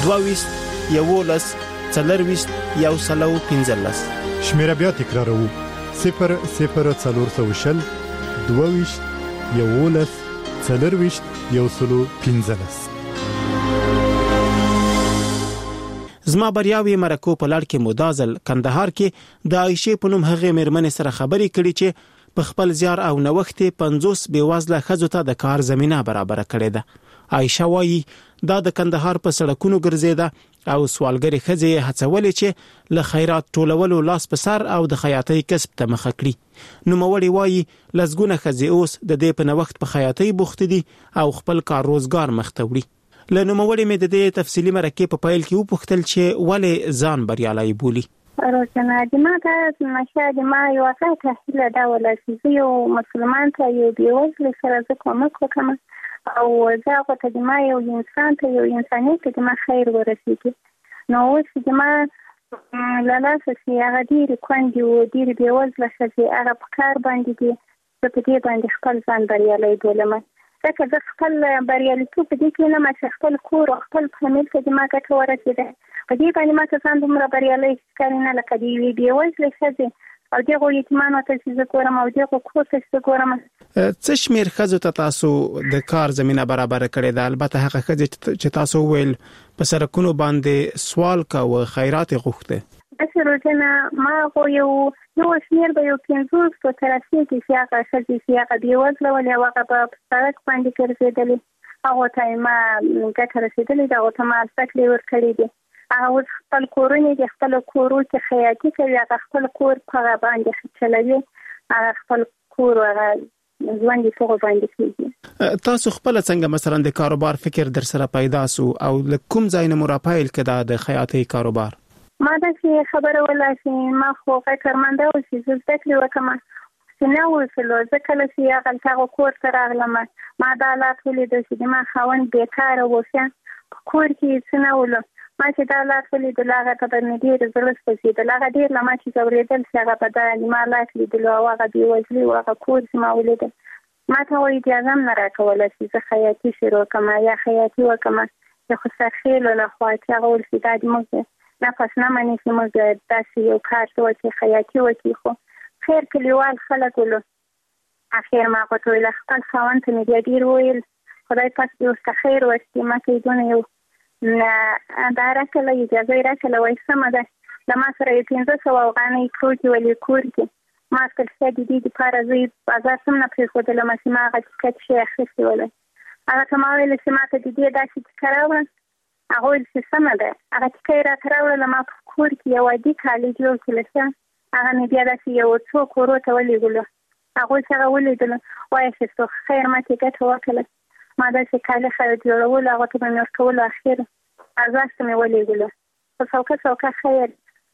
22 11 40 115. شمیره بیا تکرارو 0 0 420 22 11 40 115. زما بریاوی مرکو په لړ کې مدازل کندهار کې د عائشه په نوم هغه مېرمنې سره خبرې کړي چې په خپل زیار او نوښت 50 بېوزله ښځو ته د کار زمينه برابر کړې ده. عائشه وایي دا د کندهار په سړکونو ګرځېده او سوالګری ښځې هڅولې چې له خیرات ټولولو لاس په سر او د خیاطۍ کسب ته مخه کړي. نوموړی وایي لسګونه ښځې اوس د دې په نوښت په خیاطۍ بوخت دي او خپل کار روزګار مخ ته وړي. له نوموړی مې د دې تفصیلی مرکه په پایل کې وپوښتل چې ولې ځان بریالي بولي. روزنه د ما ته مشه ما یو څه تحصیل دا ولا چې یو مسلمان ته یو بیوزله سره زه کومک وکم او زه غواړم چې ما یو انسان ته یو انسانیت ته ما خیر ورسیږي. نو اوس چې ما لاسه چې هغه ډیر کوندي او ډیر بیوزله چې هغه په کار باندې دي په دې باندې خپل ځان بریالي بولم. ځکه د خپل بریالیتوب په دې کې نه ما خپل کور او خپل فامیل ته ما ګټه ورسېده. په دې باندې ما ته ځان دومره بریالی ښکاري نه لکه د یوې بېوزلې ښځې او دغو یتیمانو ته چې زه ګورم او دغو کور ته چې زه ګورم. څه شمېر ښځو ته تاسو د کار زمینه برابره کړې ده؟ البته هغه ښځې چې تاسو ویل په سرکونو باندې سوال کوه خیرات غوښته. داسې روزنه ما خو یو شمېر به یو 50 په تر رسېږي چې هغه ښځې چې هغه بېوزله ولې او هغه په سړک باندې ګرځېدلې هغو ته ما ګټه رسېدلې ده، هغو ته ما زده کړې ورکړې دي. هغه اوس خپل کورونه د خپل کورو کې خیاطي کوي، هغه خپل کور په هغه باندې چلوي، هغه خپل کور هغه ژوند یې په هغه باندې کوي. تاسو خپل څنګه مثلا د کاروبار فکر در سره پیدا سو او کوم ځای نه مرافایل کړه د خیاطۍ کاروبار؟ ما دا چې خبره ولا چې ما خو کارمنده او چې زه زده کړې وکم چې نه وسلو زه کله چې هغه هغه کور ته راغلم ما دا حالات ولیدل چې ما خاوند بیکاره وسه کور کې څه نه ولو. ما چې دا حالات ولیدل هغه ته به مې ډېر زړه سوځېدل، هغه ډېر له ما چې ځورېدل چې هغه په دا ما حالات لیدل او هغه بېوزلي او هغه کور چې ما ولیدل ما ته وایي اجازه هم نه راکوله چې زه خیاطي شروع کړم یا خیاطي وکړم. د خو سرخیلو لخوا چې هغه ویل چې دا زموږ نفس نه مني چې موږ داسې یو کار کوو چې خیاطي وکړي. خو خیر کلیوال خلک ولو اخر ما ورته ویل خپل خاوند ته مې بیا ډېر ویل خدای پاک دې ورته خیر ورکړي. ما ته یې دونه یو دا راکړله اجازه یې راکړله وایي سمه ده له ما سره یې 1500 افغانۍ پروتې ولې کور کې ما خپل ښه د دې دپاره زه یې بازار ته هم نه پرېښودلم چې ما هغه ټیکټ شی اخیستی ولی. هغه ته ما ویل چې ما ته د دې داسې ټیکه راوړه. هغه ویل چې سمه ده. هغه ټیکه یې راته راوړله ما په کور کې یو عادي کالي جوړ کړله ښه هغه مې بیا داسې یو څو کورو ته ولیږلو. هغوی چې هغه ولیدلو وایي چې خیر ما ته ګټه وکړله. ما داسې کالي جوړولو هغو ته به مې ورکولو اخر ارزښت مې ولیږلو په څوکه خیر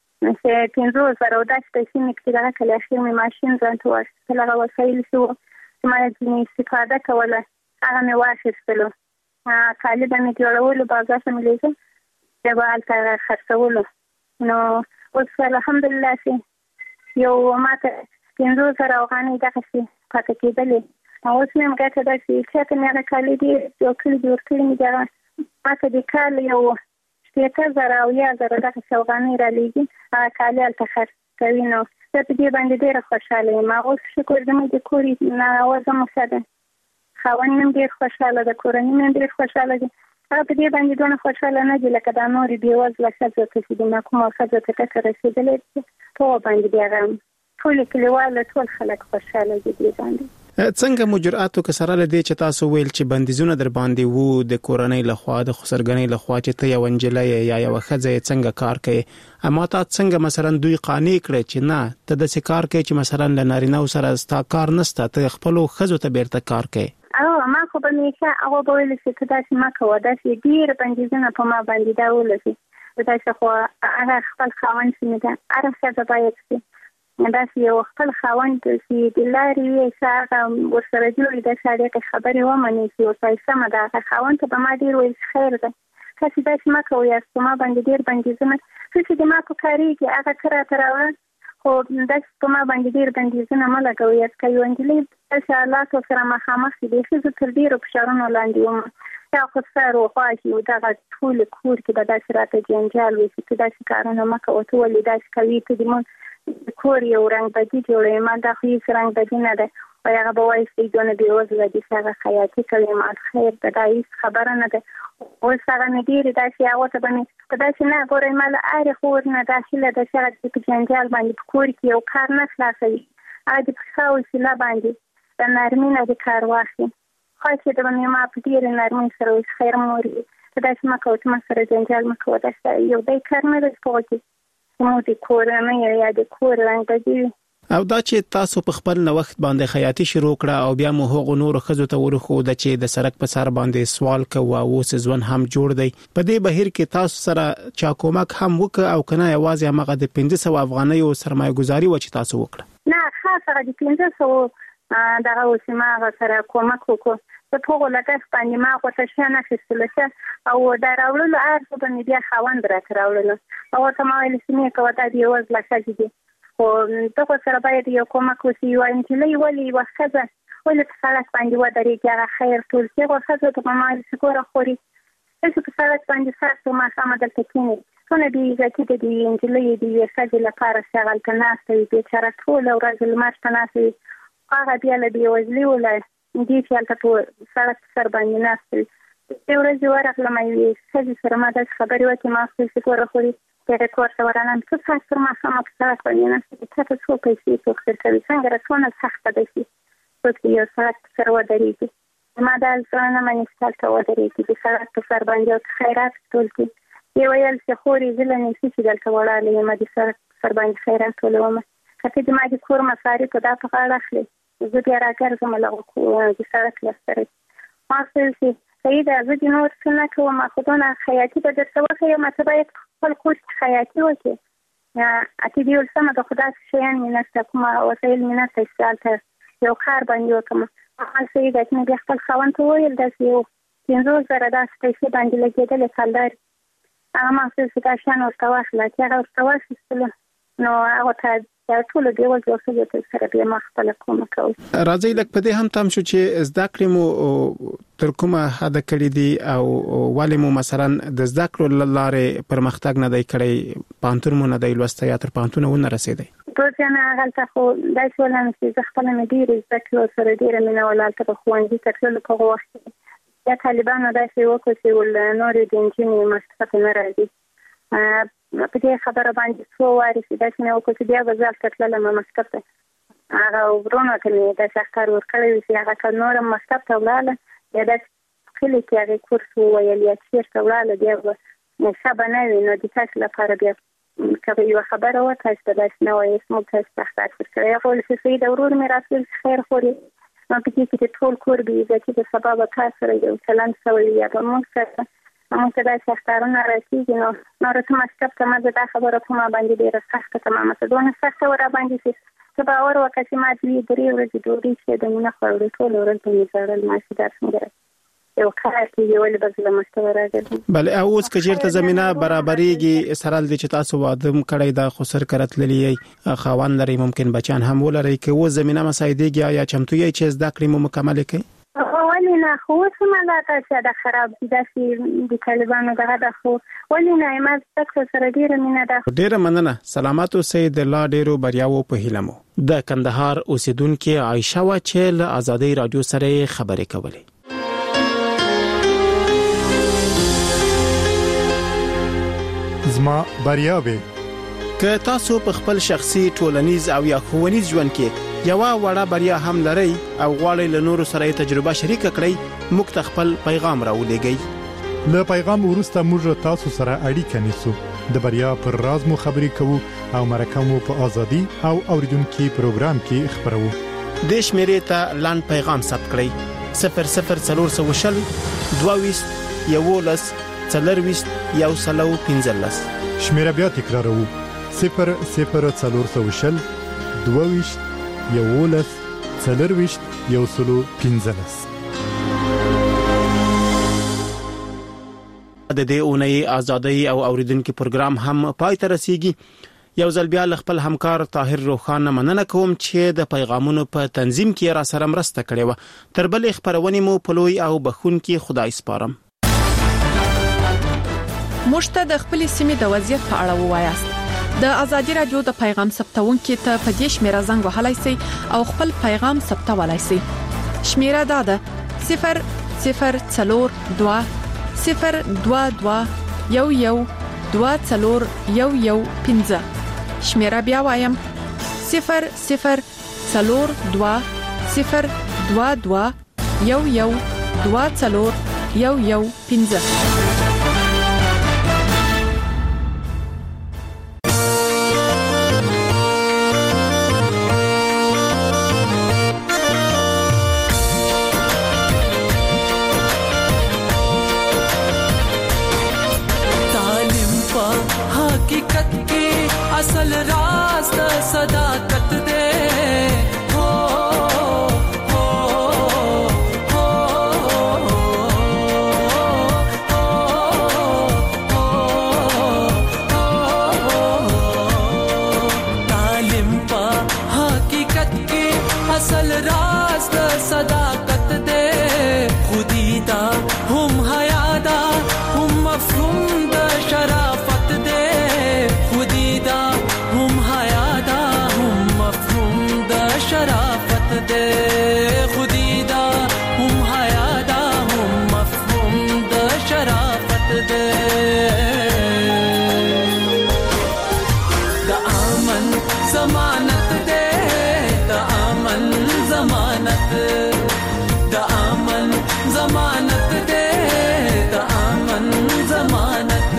چې 50,000 او داسې پیسې مې کړي دغه کله اخر مې ماشین ځان ته واخیستل. هغه وسایل چې وو چې ما ځینې استفاده کوله هغه مې واخیستلو. کالي به مې جوړولو بازار ته مې لیږل بیا به هلته خرڅولو. نو اوس الحمدلله چې یو ما ته 50,000 افغانۍ دغسې پاته کېدلې. اوس مې هم ګټه ده چې چا ته مې هغه کالي ډېر جوړ کړي مې دغه ما ته د کال یو 80,000 او 10,000 دغسې افغانۍ رالیږي. هغه کالي هلته خرڅ کوي. نو زه په دې باندې ډېره خوشحاله یم. اوس شکر زموږ د کور نوازه مو ښه ده، خاوند مې هم ډېر خوشحاله ده، کورنۍ مې هم ډېر خوشحاله دي. هغه په دې باندې دونه خوشحاله نه دي لکه دا نورې بېوزله ښځو ته چې د محکومو ښځو ته ګټه رسېدلې ده په هغو باندې بیا هغه ټولې کلیوال ټول خلک خوشحاله دي دې باندې. څنګه مو جرأت وکړ سره له دې چې تاسو ویل چې بندیزونه در باندې وو د کورنۍ لخوا د خسرګنۍ لخوا چې ته یو نجلۍ یا یو ښځه څنګه کار کوي، اما تا څنګه مثلا دوی قانع کړ چې نه ته داسې کار کوي چې مثلا له نارینه‌و سره ستا کار نشته، ته خپلو ښځو ته بیرته کار کوي؟ ما خو به همیشه هغه به ویل چې ته داسې مه کوه، داسې ډېر بندیزونه په ما باندې دا ولګي. داسې خو هغه خپل خاوند چې مې ده هره ښځه باید چې داسې یو خپل خاوند چې د لارې وي چې هغه ورسره جوړي داسې اړیکې خبرې ومني چې ورته سمه ده. هغه خاوند ته به ما ډېر ویل چې خیر ده تاسې داسې مه کوئ، یاست په ما باندې ډېر بندیزونه څه چې د ما په کارېږي هغه ته راته راوړه، خو داسې په ما باندې ډېر بندیزونه مه لګوئ. یاست که یو نجلۍ داسې حالاتو سره مخامخ شي بیخي زه تر ډېرو فشارونو لاندې وم یا خو سره واخی او دغه ټول کور کې د داسې راته جنجال وي چې داسې کارونه مکه او ټول داسې کوي ته د مون کور یو رنګ بدی جوړوي ما د خو یې رنګ بدی نه ده او هغه به وایي چې دونه به وځي د څنګه خیاطي کوي ما خیر د دایس خبره نه ده او سره مې ډیره داسې هغه ته باندې داسې نه ګورې مال اړ خور نه داخله د شغل د جنجال باندې کور کې یو کار نه خلاصوي هغه د خاوي سلا باندې د نرمینه د کار واخلي خو چې د باندې ما په ډیره نرمۍ سره خیر موري داسې ما کوم سره جنجال ما کوه داسې یو د کار نه سپوږی مو د کور نه یا د کور رنګ بدی او دا چې تاسو په خپل نوښت باندې خیاطي شروع کړه او بیا مو هغه نور خزو ته ورخو د چې د سرک په سر باندې سوال کوه او سزون هم جوړ دی په دې بهیر کې تاسو سره چا کومک هم وک او کنه یوازې هغه د 1500 افغانۍ سرمایه گذاري و چې تاسو وکړه نه خاصه د 1500 دغه وسیمه سره کومک وکړو په ټول لګښت باندې ما غوښتل چې نه خستلشه او دا راوړل ارزو باندې بیا خوند راوړل او ته ما ویل چې نه کوه دا دی وز لکه دي او دغه سره باید یو کومک وسی یو انجلۍ ولی وخزه ولې په سړک باندې ودرېږي هغه خیر ټول چې وخزه ته ما سکوره خوري چې په سړک باندې ساتو ما سم دلته کینی څونه دی چې د انجلۍ دی وخزه لپاره شغل کناستوي بیچاره ټول ورځ لمر تناسي هغه بیا له دی وزلی ولای دې چې تاسو سړک سر باندې ناستوي یو ورځ ورغله مې چې سره ما د خبرې وکړم ما سکوره خوري ریکورډ ورانم څه څه ما سم په سره کوي نه چې تاسو څو پیسې په خپل کوي څنګه راټونه سخت ده شي چې یو ساعت سره ودرېږي ما دا ځان نه منستل ته ودرېږي د سره په سر باندې خیرات ټول کی یو یل چې خوري ځلنې چې دلته وړاله ما د سر باندې خیرات ټولوم کته د ما د کور مصارف په دغه اړه اخلي زه بیا راګرځم له د سره کلستر ما څه سیده زه د نور څه کوم خودونه خیاطي به درته وښیم چې باید خپل کور خیاطي وکړي یا اته دی ولسمه د خدای شیان مینسته کوم وسایل مینسته چې یو کار باندې وکم هغه سیده چې بیا خپل خوان ته ویل داسې یو 500 داسې پیسې باندې لګېدل کالدار هغه ما څه چې شان ورته واخله چې هغه ورته واخیستل نو هغه ته ټول دی ولې څه سره بیا ما خپل کوم کوي راځي لکه په دې هم تم شو چې زده کړې مو تر کومه حد کړې دي او ولې مو مثلا د زده کړو لارې پرمختګ نه دی کړی پانتون مو نه دی لوسته یا تر پانتون ونه رسیدي ټول نه غلطه خو دای څه ولنه چې خپل مدیر زده کړو سره ډیره مینه ولالته په خوندې تکل په وخت یا طالبانو داسې وکړي چې ول نور د انجینری مستفاد نه راځي په دې خبره باندې څو واري چې داسې نه وکړي بیا وزال کتل له مکتب ته هغه ورونه ته د شخصار ورکړی چې هغه نور مکتب ته ولاله یا د کلی کې هغه کورس ویل یا چیرته ولاله بیا نو شابه نه وي نو د تاسو لپاره بیا کله یو خبره وته چې داسې نه وایي اسمه تاسو تخصص ورکړی یا ول چې د ورور مې راځي خیر خوري نو په دې کې ټول کور به چې د سبب تاسو یو چلن سوي یا به موږ سره موږ دا شخصارونه راځي نو ته مکتب ته ما دا خبره په ما باندې ډیره سخته تمامه ده دونه سخته ور باندې چې باور وکړي ما دې درې ورځې ډوډۍ چې د مونږ خوري ټول ورځ په مثال ما چې درس مګر یو کار کې ویل بس له مکتب راځي بل اوس کجرته زمينه برابرېږي سرال دي چې تاسو وادم کړی دا خو سر کرتللی خوان لري ممکن بچان هم ولري کې و زمينه مساعدېږي یا چمتو یې چې زده کړې مو مکمل کړي ولې نه خو څه ماته چې دا خراب دي د طالبانو دغه د خو ولې نه ما تاسو سره ډیره مینه ده ډیره مننه سلامات اوسئ د الله ډیرو بریاو په هیلمو د کندهار اوسیدونکو عائشه واچل آزادۍ رادیو سره خبرې کولې زما بریاوي که تاسو په خپل شخصي ټولنیز او یا ښوونیز ژوند کې یو وړه بریا هم لري او غواړئ له نورو سره تجربه شریک کړئ موږ خپل پیغام راولېږئ له پیغام وروسته موږ تاسو سره اړیکه نیسو د بریا پر راز مو خبرې کوو او مرکه مو په ازادي او اوریدونکو پروګرام کې خبرو د شمیرې ته لاند پیغام ثبت کړئ 00420 22 11 40 115 شمیره بیا تکرارو 00420 22 11 40 115 د دې اونۍ ازادۍ او اوریدونکو پروګرام هم پای ته رسیدي یو ځل بیا خپل همکار طاهر روخان مننه کوم چې د پیغامونو په تنظیم کې را سره مرسته کړې و. تر بل خبرونه مو په لوی او بخون کې خدای سپارم. مشته د خپل سیمې د وضعیت په اړه ووایاست. د ازادي رادیو د پیغام ثبتونکو ته په دې شمیره زنګ وهلای شئ او خپل پیغام ثبتولای شئ. شمیره دا ده 00422112215. شمیره بیا وایم 00422112215. असल रास्त सदाकत दे हो हो हो तालिम पा हकीकत की असल रास्त सदाकत दे खुदीदा हम हयादा हम मफहूम द शराफत दे खुदीदा हम हयादा हम मफहूम द शराफत दे खुदीदा हम हयादा हम मफहूम द शराफत दे द आमन जमानत दे द आमन जमानत द आमन जमानत दे द आमन जमानत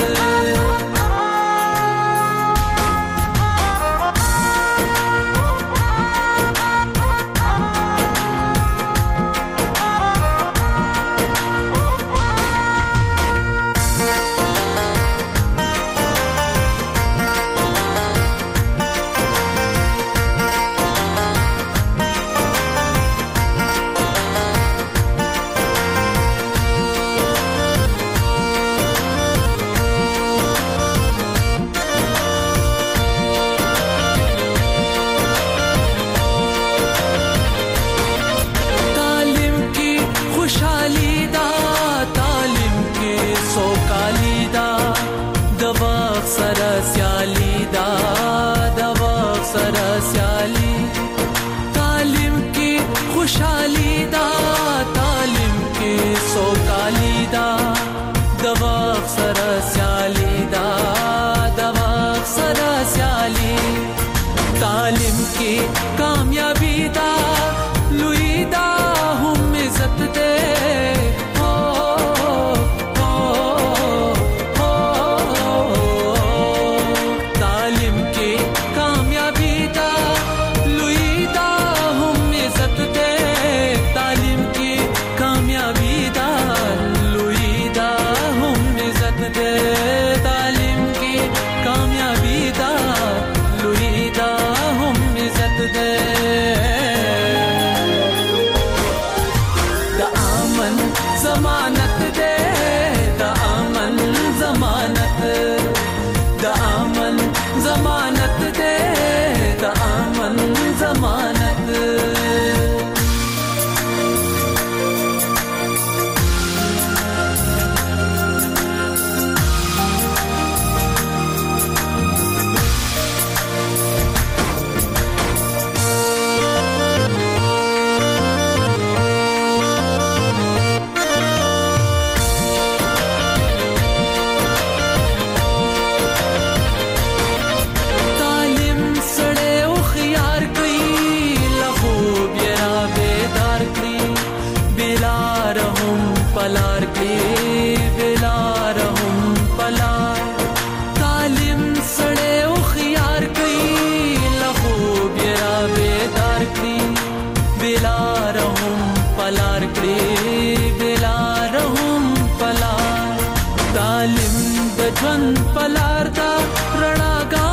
तालिम की कामयाबी दा लुईदा हम इज्जत दे हो हो हो तालिम की कामयाबी दा लुईदा हम इज्जत दे तालिम की कामयाबी दा लुईदा हम इज्जत दे तालिम की कामयाबी दा लुईदा हम इज्जत दे द आमन जमानत दे द आमन जमानत द आमन जमानत दे द आमन जमानत पलार के बेलार हम पलार तालिम सड़े उखियार कई लखो बेरा बेदार की बेलार हम पलार के बेलार हम पलार तालिम बजन पलार दा रणागा